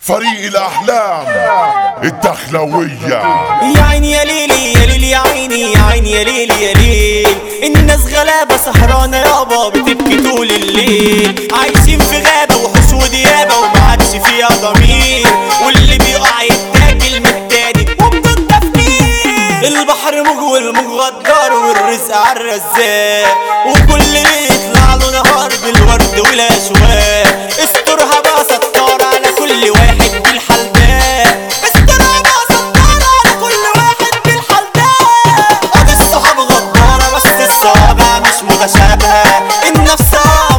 فريق الأحلام الدخلوية. يا عيني يا ليلي يا ليلي يا عيني يا عيني يا ليلي يا ليل، الناس غلابة سهرانة يابا بتبكي طول الليل، عايشين في غابة وحوش وديابة ومعادش فيها ضمير، واللي بيقع يتاكل من التاني وبدون تفكير. البحر موج والموج غدار والرزق عالرزاق، وكل اللي يطلع له نهار بالورد والاشواق. استرها بقى ستار على كل واحد بالحال ده، استرها بقى ستار على كل واحد بالحال ده. ادي الصحاب غدارة بس الصوابع مش متشابهة، النفس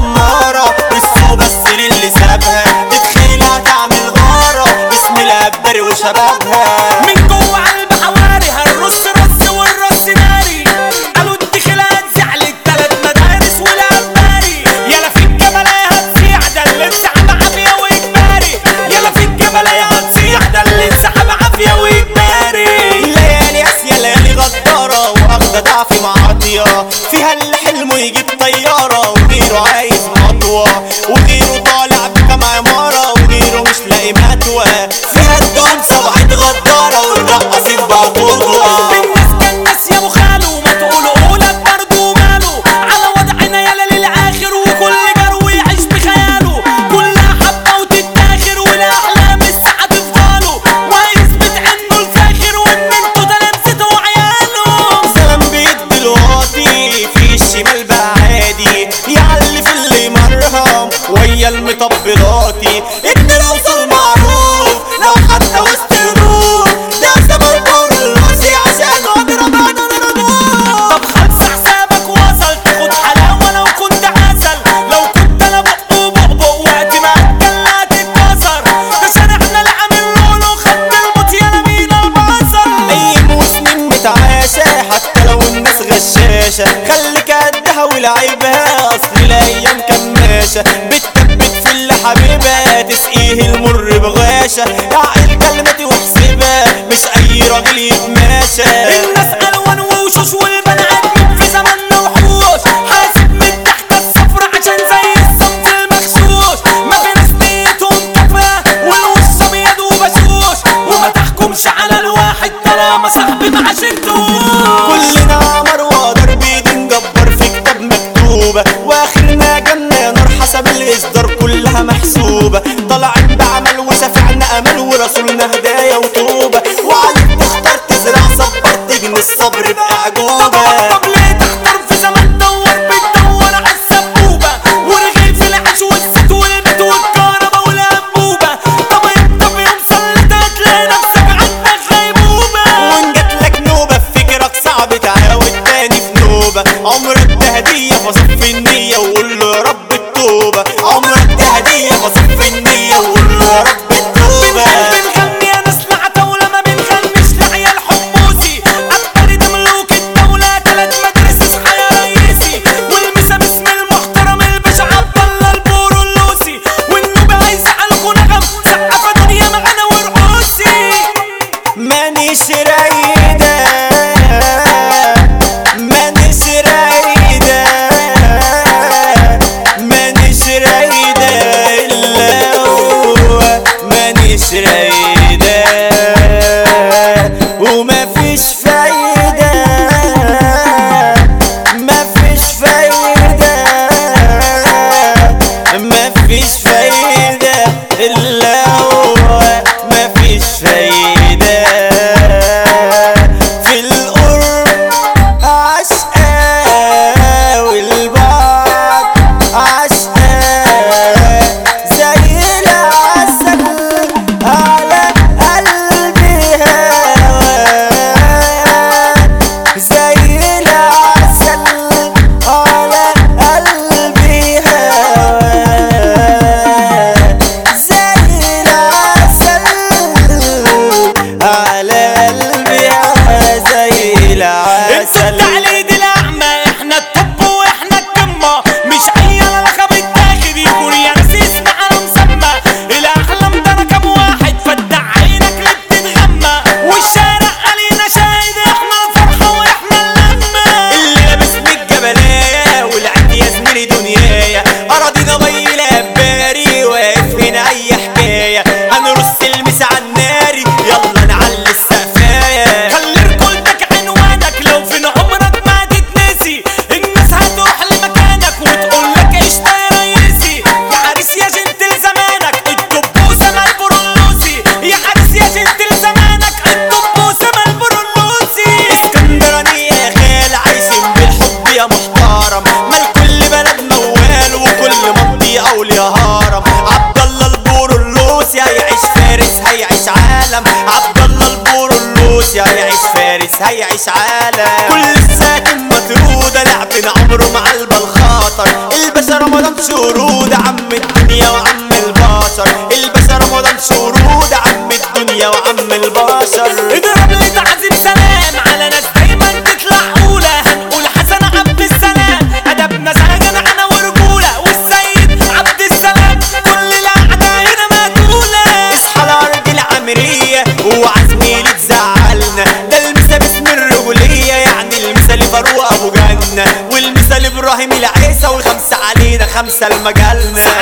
امارة بالسوء بس للي سابها، تتخيلها تعمل غارة باسم الابدار وشبابها. من جوه قلب حواري هالرص رص والرص ناري، قالوا الدخلات زعلت 3 مدارس والعباري. يلا في الجبلايه هتصيع ده اللي انسحب عافيه واجباري، يلا في الجبلايه هتصيع ده اللي انسحب عافيه واجباري. ليالي قاسيه ليالي غداره واخده ضعفي معاطيه، فيها اللي حلمه يجيب طياره وغيره عايز مطوه، وغيره طالع بكام عماره وغيره مش لاقي متوه. فيها الدون صبعت غداره والرقاصين بقوا قدوه. الناس كان ناس يا ابو خالو ما تقولوا قولك برضه ماله، على وضعنا يلا للاخر وكل جرو يعيش بخياله، كلها حبه وتتاخر والاحلام الساعه تفضله، وهيثبت انه الفاخر وان انتوا تلامذته وعياله. سلام بيدي الواطي في الشمال بقى عادي، يعلي في اللي مرهم ويا المطبلاتي. ابن الوصول معروف لو حتى وسط الروح، ده زمن دور الراسي عشان اضرب انا الردود. طب خلص حسابك وصل تاخد حلاوه لو كنت عسل، لو كنت انا بقبق وقت ما اتكلم تتكسر، ده شارعنا اللي عامل لولو خد الموت يا مين البصل. ايام وسنين متعاشه حتى لو الناس غشاشه، خليك قدها ولعبها اصل الايام كماشه، بتثبت في اللي حبيبها تسقيه المر بغاشه، اعقل كلمتي واحسبها مش اي راجل يتماشى. الناس الوان ووشوش والبني ادمين في زماننا وحوش، حاسب من تحت الصفر عشان زي الصمت المغشوش، ما في ناس نيتهم كفا والوش ابيض وبشوش، وما تحكمش على الواحد طالما صاحبي ما عاشرتوش. كلنا عمر وقدر بيدين جبار في كتاب مكتوبه، واخرنا جنه نار حسب الاصدار كلها محسوبه، طالعين بعمل وشافعنا امل ورسولنا هدايا وتوبه، وعليك تختار تزرع صبر تجني الصبر باعجوبه. طب ليه تختار في زمن دور بتدور على السبوبه، ورغيف العيش والزيت والبيت والكهرباء والانبوبه. طب انت في يوم صليت هتلاقي نفسك عندك غيبوبه، وان جاتلك نوبه في فكرك صعب تعاود تاني في نوبه. عمرك ده هديه فصف النيه وقول له يا رب التوبه، عمرك ده هديه فصف النيه وقول له يا رب التوبه. بنغني يا ناس لعتاوله ما بنغنيش لعيال حموسي، عبقري ده ملوك الدوله 3 مدارس اصحى يا ريسي، والمسا باسم المحترم الباشا عبد الله البورولوسي، والنوبه عايزه عليكوا نغم سقفه دنيا معانا ورقوسي. مانيش رايده مانيش رايده مانيش رايده الا هو، مانيش رايده ومفيش فايده مفيش فايده مفيش فايده الا هو، مفيش فايده في القرب عشقة والبعد عشقة زي العسل على هيعيش عالم. كل الساكن مطرودة لعبنا عمره مع الخاطر. الباشا رمضان شرود عم الدنيا وعم البشر. الباشا رمضان شرود عم الدنيا وعم البشر. اضرب لي تعزيم سلام على ناس دايما تطلع اولى. هنقول حسن عبد السلام ادبنا سجن انا ورجوله. والسيد عبد السلام كل القعده هنا مقتوله. اصحى الارض العمريه وعزميلي تزعلنا. ده المثل باسم الرجوليه يعني المثل فاروق ابو جنه. والمثل ابراهيم العيسى وخمسه علينا خمسه المجالنا.